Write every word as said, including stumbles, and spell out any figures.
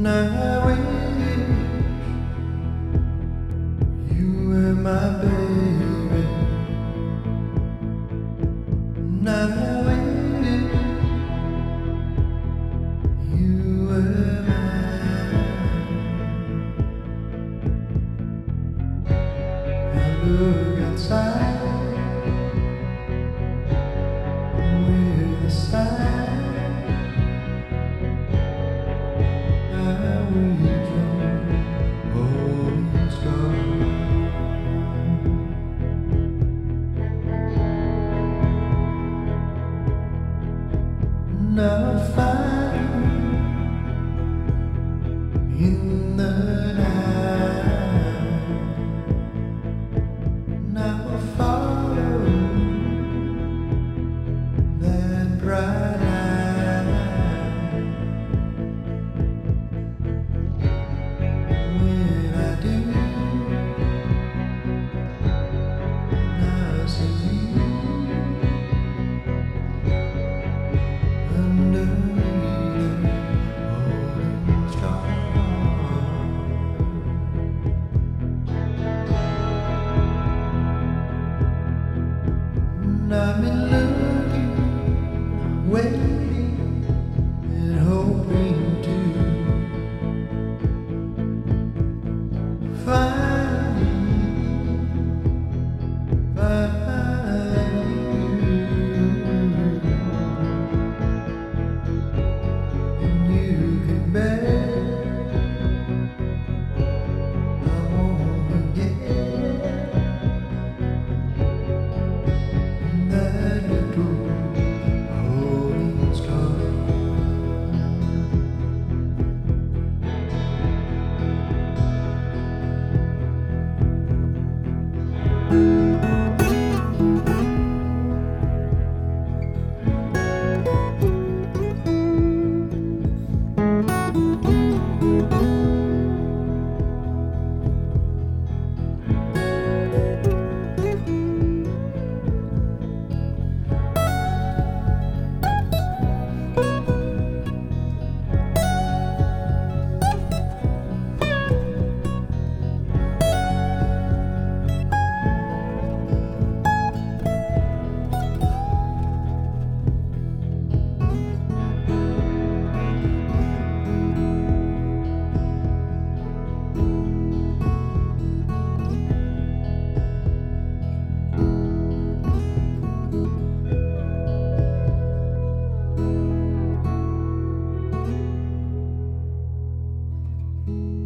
I wish you were my baby. And I wish you were mine. I look outside with the sky. Now find in the night. Now follow that bright light. When I do, I see you. I've been looking, waiting, and hoping to find you, find you, and you can bear. I won't forget that little holding star. Thank you.